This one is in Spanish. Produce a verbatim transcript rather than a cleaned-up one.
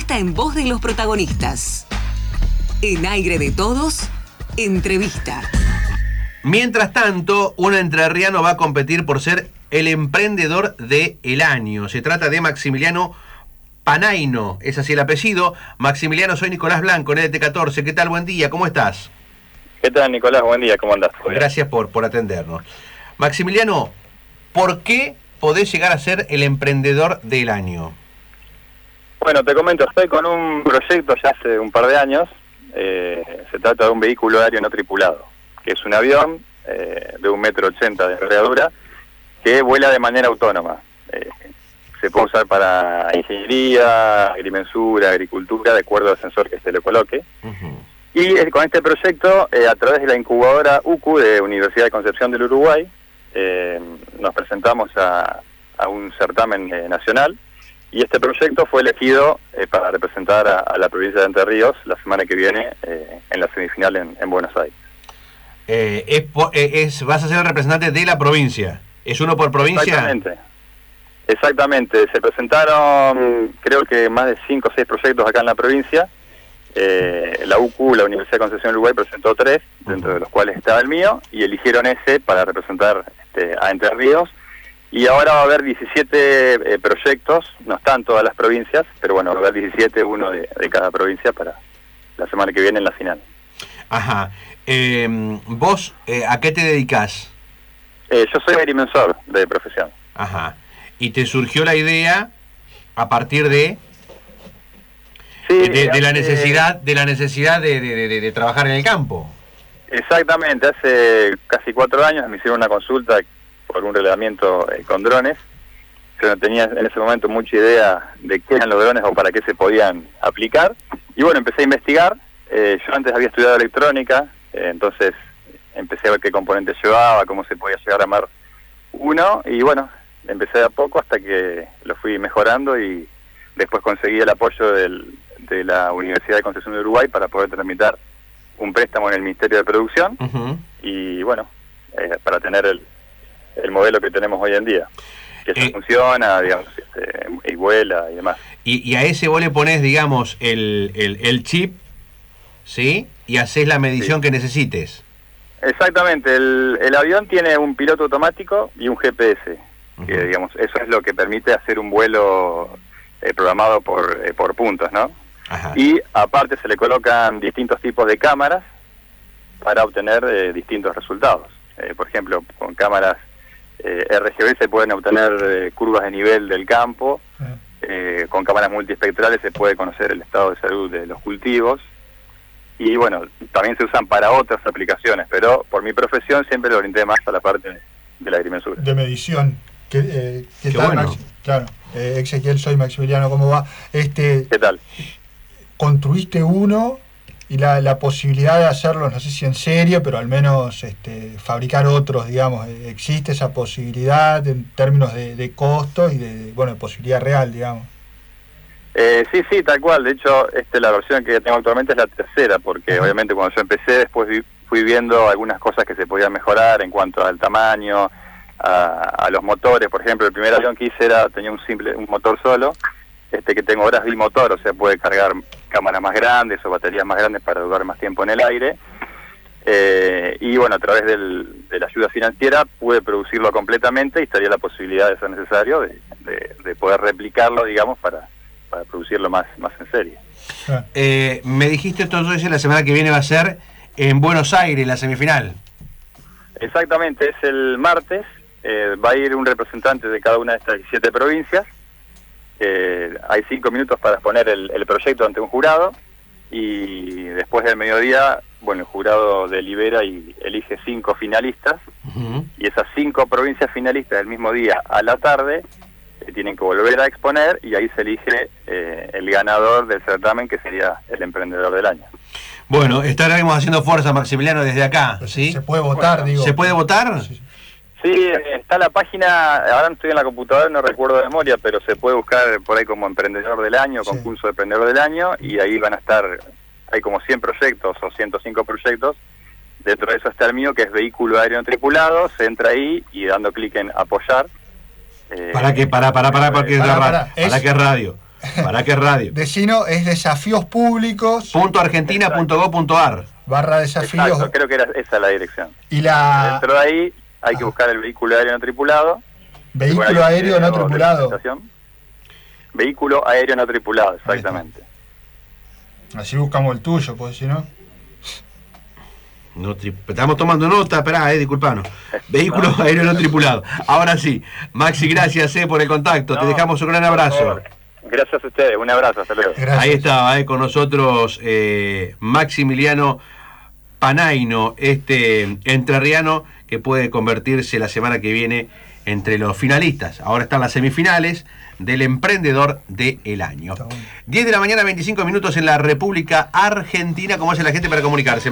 puesta en voz de los protagonistas. En Aire de Todos, entrevista. Mientras tanto, un entrerriano va a competir por ser el emprendedor del año. Se trata de Maximiliano Panaino, es así el apellido. Maximiliano, soy Nicolás Blanco, en L T catorce. ¿Qué tal? Buen día, ¿cómo estás? ¿Qué tal, Nicolás? Buen día, ¿cómo andás? Gracias por, por atendernos. Maximiliano, ¿por qué podés llegar a ser el emprendedor del año? Bueno, te comento, estoy con un proyecto ya hace un par de años. Eh, se trata de un vehículo aéreo no tripulado, que es un avión eh, de un metro ochenta de envergadura que vuela de manera autónoma. Eh, se puede usar para ingeniería, agrimensura, agricultura, de acuerdo al sensor que se le coloque. Uh-huh. Y eh, con este proyecto, eh, a través de la incubadora U C U de Universidad de Concepción del Uruguay, eh, nos presentamos a, a un certamen eh, nacional, y este proyecto fue elegido eh, para representar a, a la provincia de Entre Ríos la semana que viene eh, en la semifinal en, en Buenos Aires. Eh, es, es, vas a ser el representante de la provincia. ¿Es uno por provincia? Exactamente. Exactamente. Se presentaron, creo que más de cinco o seis proyectos acá en la provincia. Eh, la U C U, la Universidad de Concepción del Uruguay, presentó tres, dentro de los cuales estaba el mío, y eligieron ese para representar este, a Entre Ríos. Y ahora va a haber diecisiete eh, proyectos, no están todas las provincias, pero bueno, va a haber diecisiete, uno de, de cada provincia para la semana que viene en la final. Ajá. Eh, ¿Vos eh, a qué te dedicás? Eh, yo soy agrimensor de profesión. Ajá. ¿Y te surgió la idea a partir de... Sí, de, de la hace, necesidad de la necesidad de, de, de, de trabajar en el campo? Exactamente. Hace casi cuatro años me hicieron una consulta por un relevamiento eh, con drones. Yo no tenía en ese momento mucha idea de qué eran los drones o para qué se podían aplicar. Y bueno, empecé a investigar. Eh, yo antes había estudiado electrónica, eh, entonces empecé a ver qué componentes llevaba, cómo se podía llegar a armar uno. Y bueno, empecé de a poco hasta que lo fui mejorando, y después conseguí el apoyo del, de la Universidad de Concepción de Uruguay para poder tramitar un préstamo en el Ministerio de Producción. Uh-huh. Y bueno, eh, para tener el el modelo que tenemos hoy en día, que eso eh, funciona, digamos, este, y vuela y demás. Y, y a ese vos le ponés, digamos, el, el, el chip, ¿sí? Y haces la medición sí. que necesites. Exactamente, el, el avión tiene un piloto automático y un G P S, uh-huh. que digamos, eso es lo que permite hacer un vuelo eh, programado por, eh, por puntos, ¿no? Ajá. Y aparte se le colocan distintos tipos de cámaras para obtener eh, distintos resultados. Eh, por ejemplo, con cámaras Eh, R G B se pueden obtener eh, curvas de nivel del campo, eh, con cámaras multiespectrales se puede conocer el estado de salud de los cultivos, y bueno, también se usan para otras aplicaciones, pero por mi profesión siempre lo orienté más a la parte de la agrimensura. De medición. ¿Qué, eh, ¿qué Qué tal, bueno. Max? Claro, eh, Ezequiel, soy Maximiliano, ¿cómo va? Este, ¿Qué tal? Construiste uno y la, la posibilidad de hacerlo, no sé si en serio, pero al menos este, fabricar otros, digamos, existe esa posibilidad en términos de, de costo y de, bueno, de posibilidad real, digamos. Eh, sí, sí, tal cual. De hecho, este, la versión que tengo actualmente es la tercera, porque uh-huh. obviamente cuando yo empecé, después vi, fui viendo algunas cosas que se podían mejorar en cuanto al tamaño, a, a los motores. Por ejemplo, el primer avión que hice era, tenía un simple un motor solo. Este que tengo ahora es bimotor, o sea, puede cargar cámaras más grandes o baterías más grandes para durar más tiempo en el aire. Eh, y bueno, a través del, de la ayuda financiera pude producirlo completamente, y estaría la posibilidad, de ser necesario, de, de, de poder replicarlo, digamos, para, para producirlo más, más en serie. Eh, me dijiste entonces la semana que viene va a ser en Buenos Aires, la semifinal. Exactamente, es el martes. Eh, va a ir un representante de cada una de estas siete provincias. Eh, hay cinco minutos para exponer el, el proyecto ante un jurado, y después del mediodía, bueno, el jurado delibera y elige cinco finalistas, uh-huh. y esas cinco provincias finalistas del mismo día a la tarde eh, tienen que volver a exponer, y ahí se elige eh, el ganador del certamen, que sería el emprendedor del año. Bueno, estaremos haciendo fuerza, Maximiliano, desde acá, ¿sí? Se puede votar, bueno, digo. ¿Se puede votar? Sí. Sí, está la página, ahora no estoy en la computadora, no recuerdo de memoria, pero se puede buscar por ahí como emprendedor del año, sí. concurso de emprendedor del año, y ahí van a estar, hay como cien proyectos o ciento cinco proyectos. Dentro de eso está el mío, que es vehículo aéreo no tripulado. Se entra ahí y dando clic en apoyar. Eh, ¿Para qué? Para, para, para, para, para, para, para, para, para, para qué radio. ¿Para qué radio? Decino, es desafíos públicos. Punto argentina punto gov punto ar. Barra desafíos. Exacto, creo que era esa la dirección. Y la... Dentro de ahí hay que buscar el vehículo aéreo no tripulado. Vehículo Bueno, hay aéreo un no video de tripulado. presentación. Vehículo aéreo no tripulado, exactamente. Así buscamos el tuyo, pues si no... No tri- Estamos tomando nota, esperá, eh, disculpanos. Vehículo no, aéreo no tripulado. Ahora sí, Maxi, gracias eh, por el contacto. No, te dejamos un gran abrazo. Gracias a ustedes, un abrazo, hasta luego. Gracias. Ahí estaba eh, con nosotros eh, Maximiliano Panaino, este entrerriano que puede convertirse la semana que viene entre los finalistas. Ahora están las semifinales del emprendedor del año. diez de la mañana, veinticinco minutos en la República Argentina. ¿Cómo hace la gente para comunicarse?